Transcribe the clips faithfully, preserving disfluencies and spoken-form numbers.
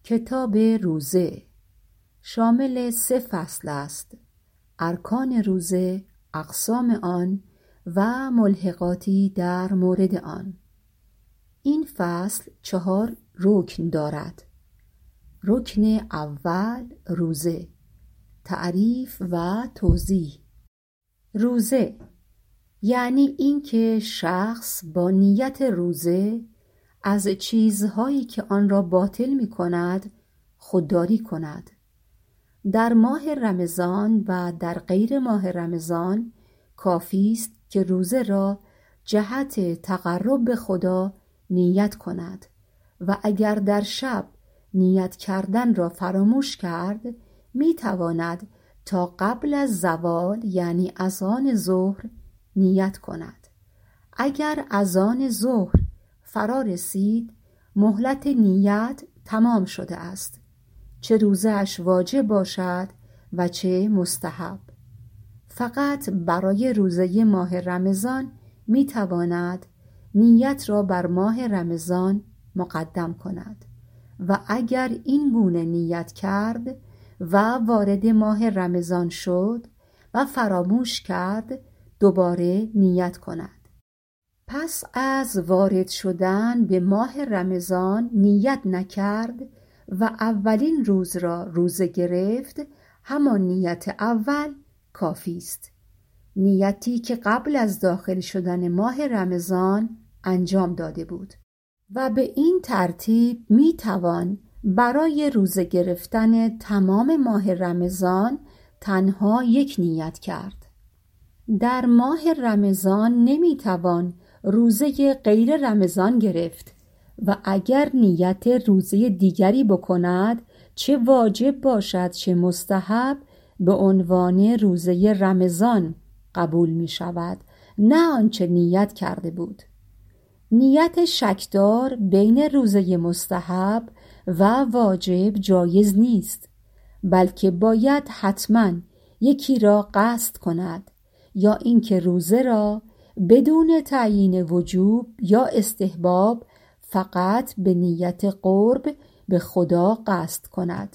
کتاب روزه شامل سه فصل است: ارکان روزه، اقسام آن و ملحقاتی در مورد آن. این فصل چهار رکن دارد. رکن اول روزه، تعریف و توضیح. روزه یعنی اینکه شخص با نیت روزه از چیزهایی که آن را باطل می کند خودداری کند. در ماه رمضان و در غیر ماه رمضان کافی است که روزه را جهت تقرب به خدا نیت کند و اگر در شب نیت کردن را فراموش کرد می تواند تا قبل از زوال یعنی اذان ظهر نیت کند. اگر اذان ظهر فرا رسید مهلت نیت تمام شده است، چه روزه‌اش واجب باشد و چه مستحب. فقط برای روزه ماه رمضان می تواند نیت را بر ماه رمضان مقدم کند و اگر این گونه نیت کرد و وارد ماه رمضان شد و فراموش کرد دوباره نیت کند. پس از وارد شدن به ماه رمضان نیت نکرد و اولین روز را روزه گرفت، همان نیت اول کافی است، نیتی که قبل از داخل شدن ماه رمضان انجام داده بود و به این ترتیب می توان برای روزه گرفتن تمام ماه رمضان تنها یک نیت کرد. در ماه رمضان نمی توان روزه غیر رمضان گرفت و اگر نیت روزه دیگری بکند، چه واجب باشد چه مستحب، به عنوان روزه رمضان قبول می شود، نه آنچه نیت کرده بود. نیت شکدار بین روزه مستحب و واجب جایز نیست، بلکه باید حتما یکی را قصد کند یا اینکه روزه را بدون تعیین وجوب یا استحباب فقط به نیت قرب به خدا قصد کند.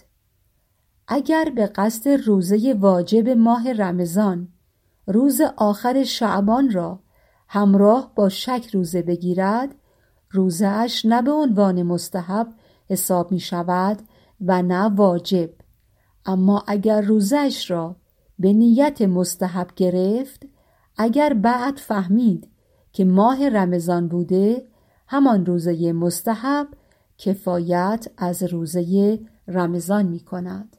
اگر به قصد روزه واجب ماه رمضان روز آخر شعبان را همراه با شک روزه بگیرد، روزه‌اش نه به عنوان مستحب حساب می شود و نه واجب. اما اگر روزه‌اش را به نیت مستحب گرفت، اگر بعد فهمید که ماه رمضان بوده، همان روزه مستحب کفایت از روزه رمضان می کند.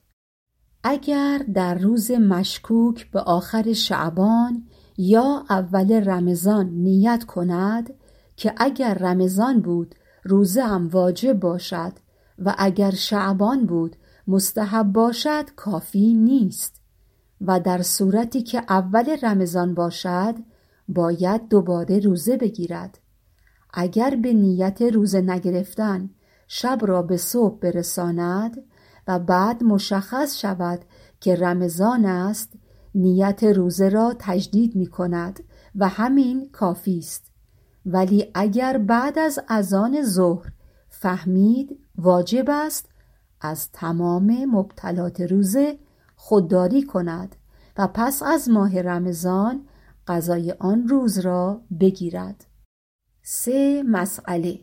اگر در روز مشکوک به آخر شعبان یا اول رمضان نیت کند که اگر رمضان بود روزه هم واجب باشد و اگر شعبان بود مستحب باشد، کافی نیست و در صورتی که اول رمضان باشد باید دوباره روزه بگیرد. اگر به نیت روزه نگرفتن شب را به صبح برساند و بعد مشخص شود که رمضان است، نیت روزه را تجدید می کند و همین کافی است. ولی اگر بعد از اذان ظهر فهمید واجب است، از تمام مبطلات روزه خودداری کند و پس از ماه رمضان قضای آن روز را بگیرد. سه مسئله.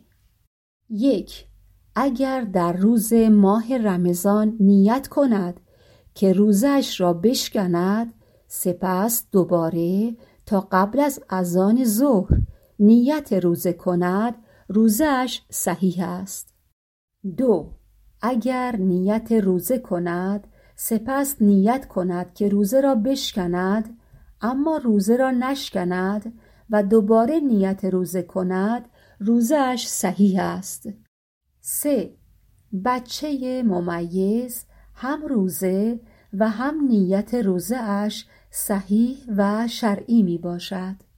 یک، اگر در روز ماه رمضان نیت کند که روزش را بشکند، سپس دوباره تا قبل از اذان ظهر نیت روزه کند، روزش صحیح است. دو، اگر نیت روزه کند سپس نیت کند که روزه را بشکند اما روزه را نشکند و دوباره نیت روزه کند، روزه‌اش صحیح است. سه، بچه ممیز هم روزه و هم نیت روزه‌اش صحیح و شرعی می باشد.